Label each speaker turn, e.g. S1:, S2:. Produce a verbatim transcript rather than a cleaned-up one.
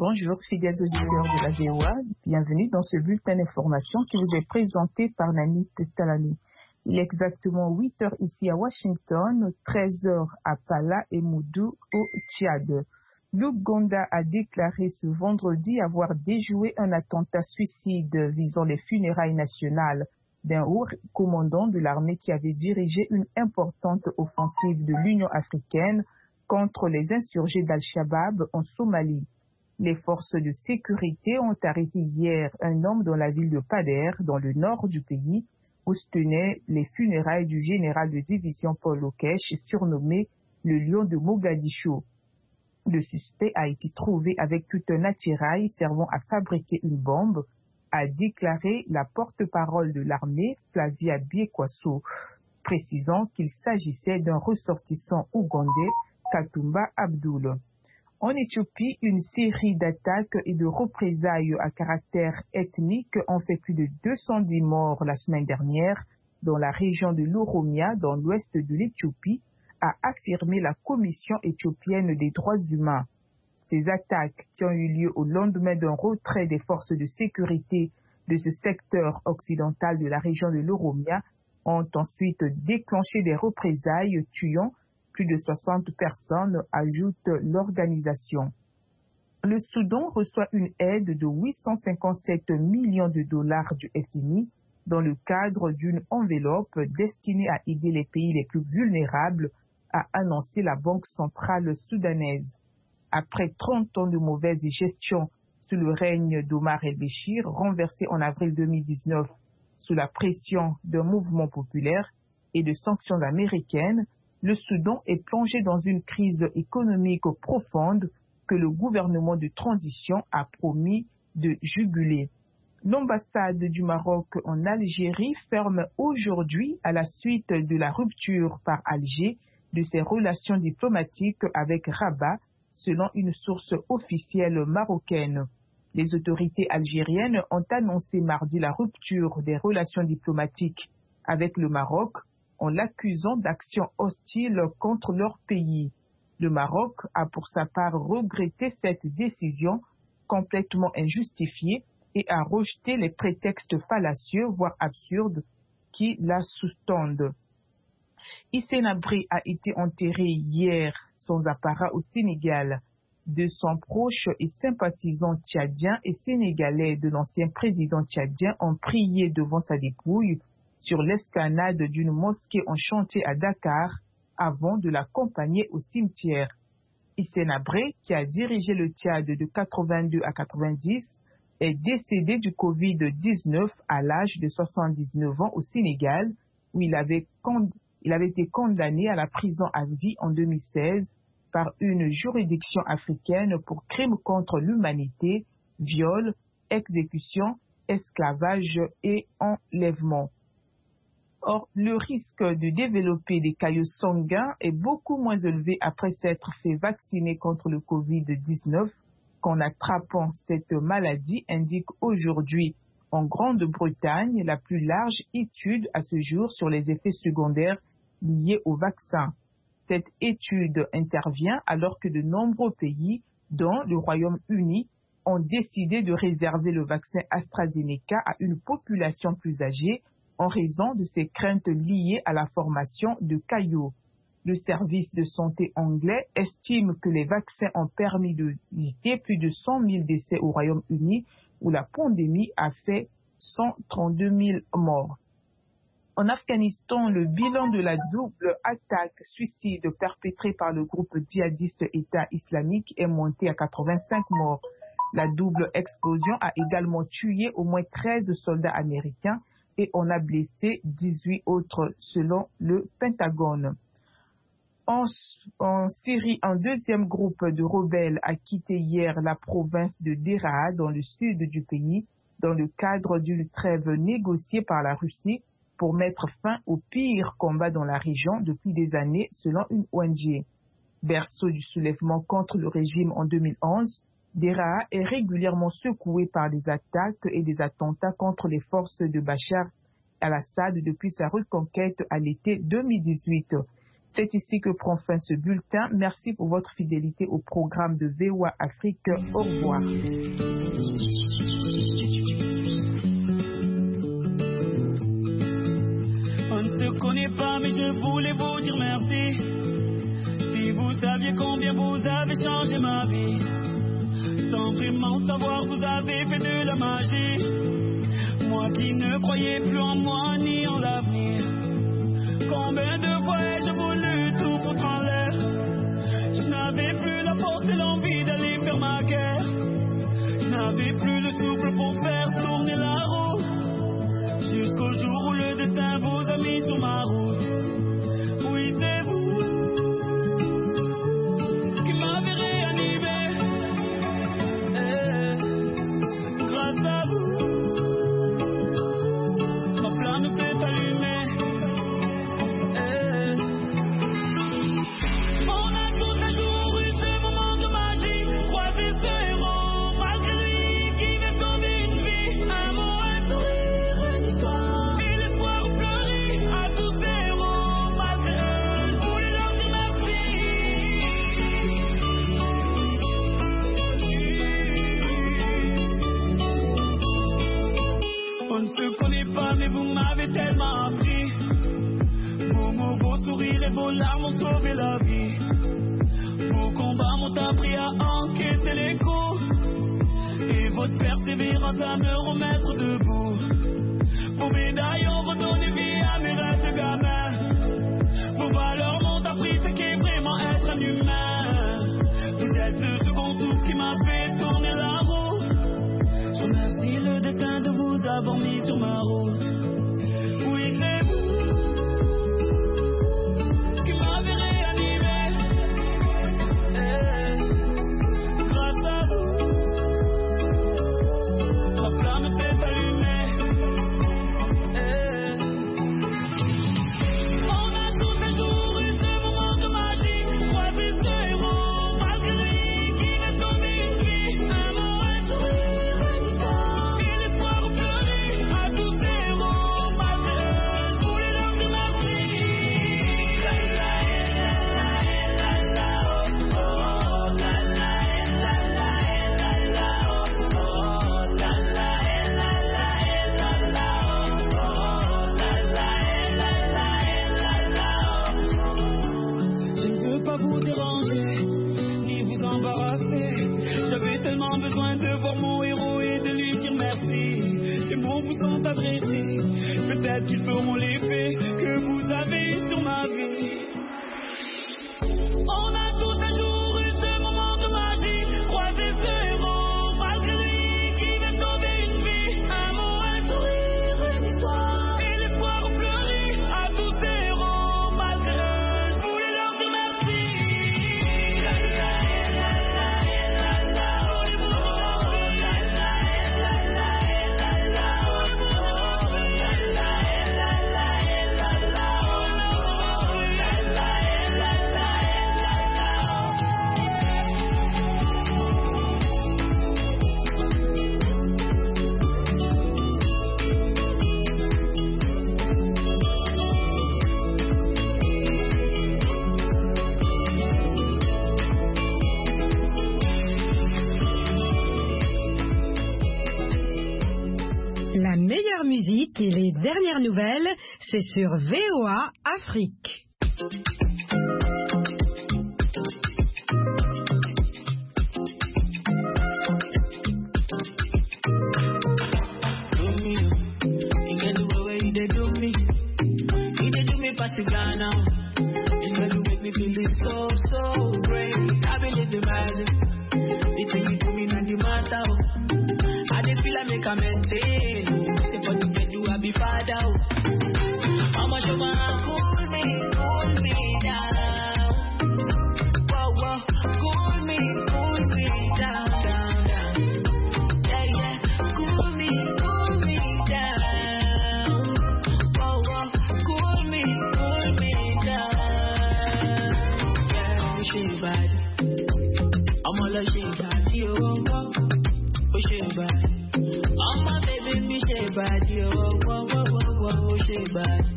S1: Bonjour fidèles auditeurs de la V O A, bienvenue dans ce bulletin d'information qui vous est présenté par Nanit Talani. Il est exactement huit heures ici à Washington, treize heures à Pala et Moudou au Tchad. L'Ouganda a déclaré ce vendredi avoir déjoué un attentat suicide visant les funérailles nationales d'un haut commandant de l'armée qui avait dirigé une importante offensive de l'Union africaine contre les insurgés d'Al-Shabaab en Somalie. Les forces de sécurité ont arrêté hier un homme dans la ville de Pader, dans le nord du pays, où se tenaient les funérailles du général de division Paul Okesh, surnommé le Lion de Mogadiscio. Le suspect a été trouvé avec tout un attirail servant à fabriquer une bombe, a déclaré la porte-parole de l'armée, Flavia Biekwaso, précisant qu'il s'agissait d'un ressortissant ougandais, Katumba Abdul. En Éthiopie, une série d'attaques et de représailles à caractère ethnique ont fait plus de deux cent dix morts la semaine dernière dans la région de l'Oromia, dans l'ouest de l'Éthiopie, a affirmé la Commission éthiopienne des droits humains. Ces attaques, qui ont eu lieu au lendemain d'un retrait des forces de sécurité de ce secteur occidental de la région de l'Oromia, ont ensuite déclenché des représailles tuant plus de soixante personnes, ajoute l'organisation. Le Soudan reçoit une aide de huit cent cinquante-sept millions de dollars du F M I dans le cadre d'une enveloppe destinée à aider les pays les plus vulnérables, a annoncé la Banque centrale soudanaise. Après trente ans de mauvaise gestion sous le règne d'Omar el-Béchir, renversé en avril deux mille dix-neuf sous la pression d'un mouvement populaire et de sanctions américaines, le Soudan est plongé dans une crise économique profonde que le gouvernement de transition a promis de juguler. L'ambassade du Maroc en Algérie ferme aujourd'hui à la suite de la rupture par Alger de ses relations diplomatiques avec Rabat, selon une source officielle marocaine. Les autorités algériennes ont annoncé mardi la rupture des relations diplomatiques avec le Maroc, en l'accusant d'actions hostiles contre leur pays. Le Maroc a pour sa part regretté cette décision complètement injustifiée et a rejeté les prétextes fallacieux, voire absurdes, qui la sous-tendent. Hissène Habré a été enterré hier sans apparat au Sénégal. De son proche et sympathisant tchadien et sénégalais de l'ancien président tchadien ont prié devant sa dépouille sur l'esplanade d'une mosquée en chantier à Dakar avant de l'accompagner au cimetière. Hissène Habré, qui a dirigé le Tchad de quatre-vingt-deux à quatre-vingt-dix, est décédé du covid dix-neuf à l'âge de soixante-dix-neuf ans au Sénégal, où il avait, con... il avait été condamné à la prison à vie en deux mille seize par une juridiction africaine pour crimes contre l'humanité, viol, exécution, esclavage et enlèvement. Or, le risque de développer des caillots sanguins est beaucoup moins élevé après s'être fait vacciner contre le covid dix-neuf qu'en attrapant cette maladie, indique aujourd'hui en Grande-Bretagne la plus large étude à ce jour sur les effets secondaires liés au vaccin. Cette étude intervient alors que de nombreux pays, dont le Royaume-Uni, ont décidé de réserver le vaccin AstraZeneca à une population plus âgée en raison de ces craintes liées à la formation de caillots. Le service de santé anglais estime que les vaccins ont permis de limiter plus de cent mille décès au Royaume-Uni, où la pandémie a fait cent trente-deux mille morts. En Afghanistan, le bilan de la double attaque suicide perpétrée par le groupe djihadiste État islamique est monté à quatre-vingt-cinq morts. La double explosion a également tué au moins treize soldats américains et on a blessé dix-huit autres selon le Pentagone. En, en Syrie, un deuxième groupe de rebelles a quitté hier la province de Deraa dans le sud du pays dans le cadre d'une trêve négociée par la Russie pour mettre fin au pire combat dans la région depuis des années selon une O N G. Berceau du soulèvement contre le régime en deux mille onze, Deraa est régulièrement secoué par des attaques et des attentats contre les forces de Bachar al-Assad depuis sa reconquête à l'été deux mille dix-huit. C'est ici que prend fin ce bulletin. Merci pour votre fidélité au programme de V O A Afrique. Au revoir.
S2: On ne se connaît pas, mais je voulais vous dire merci. Si vous saviez combien vous avez changé ma vie, sans vraiment savoir, vous avez fait de la magie. Moi qui ne croyais plus en moi ni en l'avenir. Combien de fois ai-je voulu tout foutre en l'air? Je n'avais plus la force et l'envie d'aller faire ma guerre. Je n'avais plus le souffle pour faire tourner la roue. Jusqu'au jour où le destin vous a mis sur ma route. Oui, c'est vous qui m'avez réanimé. Eh, grâce à vous, ma flamme s'est allumée. Mais vous m'avez tellement appris. Vos mots, vos sourires et vos larmes ont sauvé la vie. Vos combats m'ont appris à encaisser les coups. Et votre persévérance à me remettre debout. Vos médailles ont redonné vie à mes rêves de gamin. Vos valeurs m'ont appris ce qu'est vraiment être un humain. Vous êtes ce second tour qui m'a fait tourner la roue. Je remercie le destin de vous avoir mis sur ma route. Oui, c'est vous qui m'avez réanimé. Eh, grâce à vous, la flamme s'est allumée. Eh, on a tous les jours eu ce moment de magie. Croisé ce héros, malgré lui qui m'a sauvé une vie. Un mot, un sourire, une histoire. Et l'espoir fleuri à tous ces héros. Malgré eux, je voulais leur dire merci. La la la la la oh oh la la la la la oh oh la la la la la oh oh la la la la la. Je ne veux pas vous déranger ni vous embarrasser. J'avais tellement besoin de voir mon héros et de lui dire merci. Ces mots vous sont adressés. Peut-être qu'ils feront l'effet que vous avez sur ma vie. On a tous un jour eu ce moment de magie. Croisé ce héros, malgré lui qui vient sauver une vie. Un mot, un sourire, une histoire. Et l'espoir fleuri à tous ces héros. Malgré eux, je voulais leur dire merci. La la la la la la oh oh la la la la la la oh oh la la la la la la oh oh la la la la la.
S3: La meilleure musique et les dernières nouvelles, c'est sur V O A Afrique.
S2: Bad, yo, whoa, whoa, whoa, whoa, whoa, she bad.